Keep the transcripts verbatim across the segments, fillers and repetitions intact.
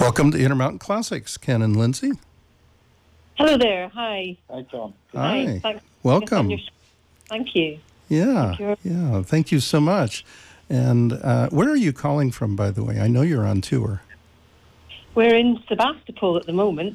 Welcome to Intermountain Classics, Ken and Lindsay. Hello there. Hi. Hi, Tom. Hi. Hi. Thanks. Welcome. Your... Thank you. Yeah. Thank you. Yeah. Thank you so much. And uh, where are you calling from, by the way? I know you're on tour. We're in Sebastopol at the moment.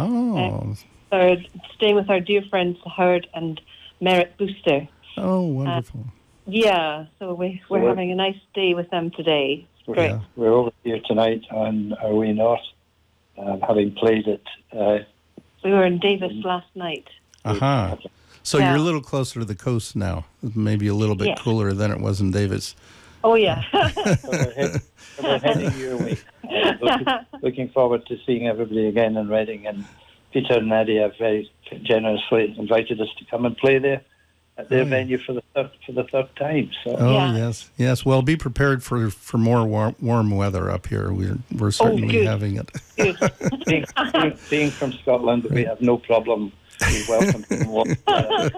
Oh. Uh, so staying with our dear friends Howard and Merritt Booster. Oh, wonderful. Uh, yeah. So we, we're, we're having a nice day with them today. It's great. Yeah. We're over here tonight on our way north, uh, having played it. Uh, we were in Davis last night. Aha. Uh-huh. So yeah. you're a little closer to the coast now, maybe a little bit yeah. cooler than it was in Davis. Oh, yeah. so we're, head, we're heading your way. Uh, looking, looking forward to seeing everybody again in Reading. And Peter and Nadia have very generously invited us to come and play there at their oh, venue for the third for the third time. So. Oh yeah. yes, yes. Well, be prepared for, for more warm, warm weather up here. We're we're certainly oh, having it. being, being, being from Scotland, we have no problem. We welcome warm weather.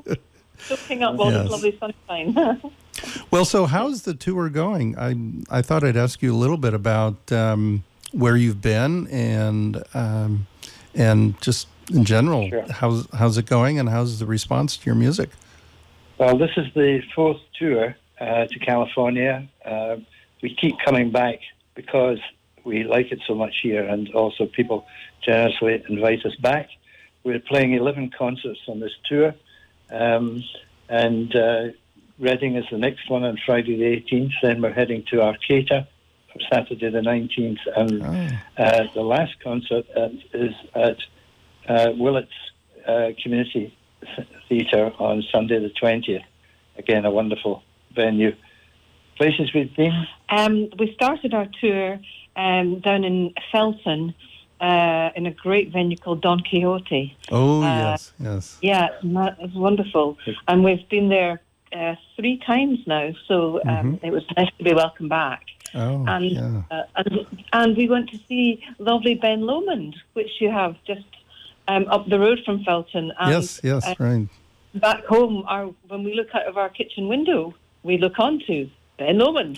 Soaking up all yes. this lovely sunshine. Well, so how's the tour going? I I thought I'd ask you a little bit about um, where you've been and um, and just in general, sure. how's how's it going and how's the response to your music? Well, this is the fourth tour uh, to California. Uh, we keep coming back because we like it so much here, and also people generously invite us back. We're playing eleven concerts on this tour, um, and uh, Reading is the next one on Friday the eighteenth. Then we're heading to Arcata for Saturday the nineteenth, and oh. uh, the last concert at, is at uh, Willits uh, Community Theatre on Sunday the twentieth. Again, a wonderful venue. Places we've been? Um, we started our tour um, down in Felton uh, in a great venue called Don Quixote. Oh, uh, yes, yes. Yeah, it's wonderful. And we've been there uh, three times now, so um, mm-hmm. it was nice to be welcome back. Oh, and, yeah. uh, and, and we went to see lovely Ben Lomond, which you have just Um, up the road from Felton. And, yes, yes, uh, right. Back home, our, when we look out of our kitchen window, we look onto Ben Lomond.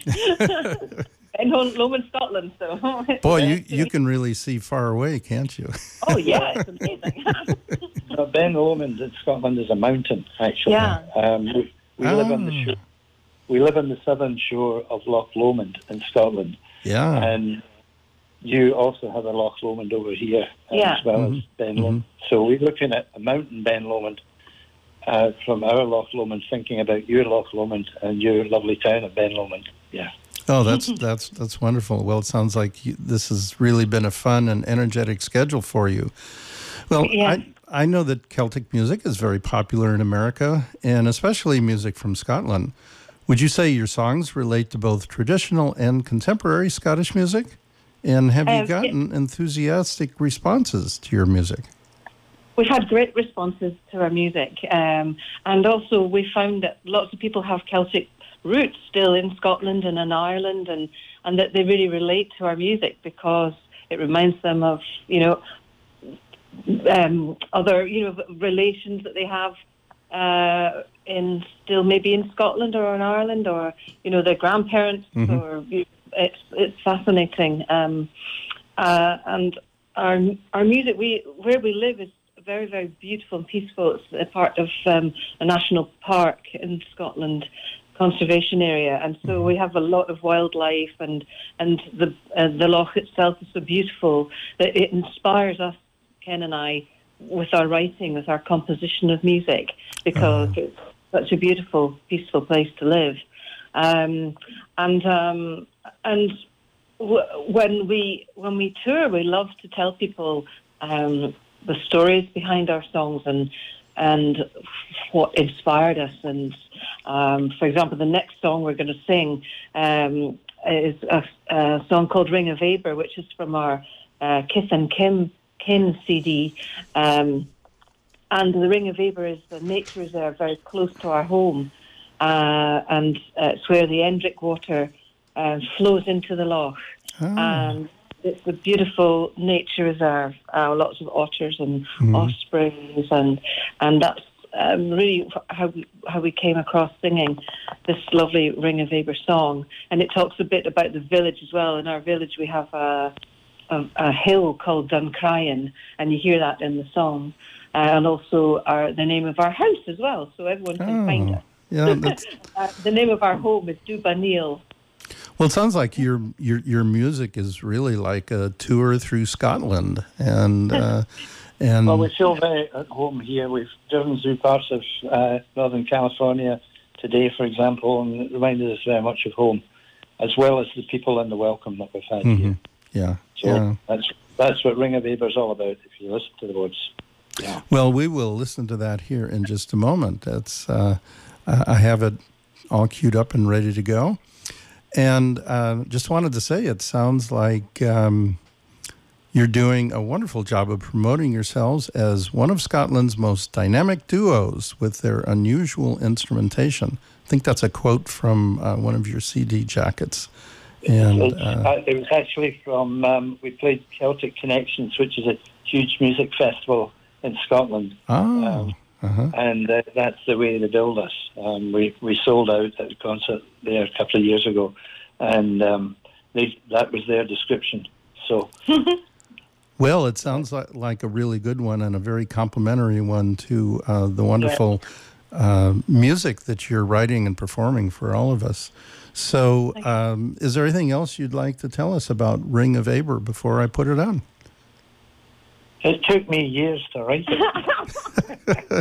Ben Lomond, Scotland. So, boy, you, you can really see far away, can't you? Oh, yeah, it's amazing. No, Ben Lomond in Scotland is a mountain, actually. Yeah. Um, we we ah. live on the shore. We live on the southern shore of Loch Lomond in Scotland. Yeah. And you also have a Loch Lomond over here, yeah. as well mm-hmm. as Ben Lomond. Mm-hmm. So we're looking at a mountain Ben Lomond uh, from our Loch Lomond, thinking about your Loch Lomond and your lovely town of Ben Lomond. Yeah. Oh, that's that's that's wonderful. Well, it sounds like you, this has really been a fun and energetic schedule for you. Well, yeah. I I know that Celtic music is very popular in America, and especially music from Scotland. Would you say your songs relate to both traditional and contemporary Scottish music? And have you gotten enthusiastic responses to your music? We've had great responses to our music. Um, and also we found that lots of people have Celtic roots still in Scotland and in Ireland, and, and that they really relate to our music because it reminds them of, you know, um, other, you know, relations that they have uh, in still maybe in Scotland or in Ireland, or, you know, their grandparents mm-hmm. or... You know, It's it's fascinating, um, uh, and our our music. We where we live is very very beautiful and peaceful. It's a part of um, a national park in Scotland, conservation area, and so we have a lot of wildlife, and and the uh, the loch itself is so beautiful that it inspires us, Ken and I, with our writing, with our composition of music, because uh-huh. it's such a beautiful, peaceful place to live, um, and. Um, And w- when we when we tour, we love to tell people um, the stories behind our songs and and what inspired us. And um, for example, the next song we're going to sing um, is a, a song called "Ring of Aber," which is from our uh, Kith and Kim Kin C D. Um, and the Ring of Aber is a nature reserve very close to our home, uh, and uh, it's where the Endrick water Uh, flows into the loch, oh. and it's a beautiful nature reserve. Uh, lots of otters and mm. ospreys, and and that's um, really how we, how we came across singing this lovely Ring of Aber song. And it talks a bit about the village as well. In our village, we have a a, a hill called Duncryan, and you hear that in the song. Uh, and also our, the name of our house as well, so everyone can Oh, find us. yeah. That's, uh, the name of our home is Dubanil. well, it sounds like your your your music is really like a tour through Scotland, and uh, and Well, we feel very at home here. We've driven through parts of uh, Northern California today, for example, and it reminded us very much of home, as well as the people and the welcome that we've had Mhm. here. yeah, So yeah. that's that's what Ring of Aber is all about. If you listen to the words, yeah. Well, we will listen to that here in just a moment. That's uh, I I have it all queued up and ready to go, and uh, just wanted to say it sounds like um, you're doing a wonderful job of promoting yourselves as one of Scotland's most dynamic duos with their unusual instrumentation. I think that's a quote from uh, one of your C D jackets. And It's, uh, uh, it was actually from, um, we played Celtic Connections, which is a huge music festival in Scotland. oh, Um, uh-huh. and uh, that's the way they build us. Um, we, we sold out at a concert there a couple of years ago, and um, they, that was their description. So, Well, it sounds like, like a really good one and a very complimentary one to uh, the wonderful uh, music that you're writing and performing for all of us. So, um, is there anything else you'd like to tell us about Ring of Aber before I put it on? it took me years to write it.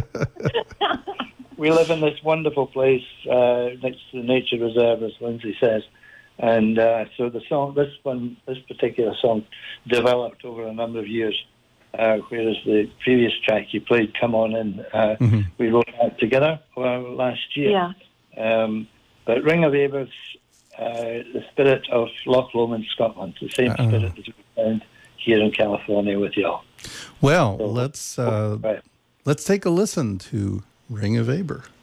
We live in this wonderful place uh, next to the nature reserve, as Lindsay says. And uh, so the song, this one, this particular song, developed over a number of years. Uh, whereas the previous track you played, "Come On In," uh, Mhm. we wrote that together uh, last year. Yeah. Um, but Ring of Aber's uh, the spirit of Loch Lomond, Scotland, the same Uh-oh. spirit that we found here in California with y'all. Well, So, let's uh, right. let's take a listen to Ring of Aber.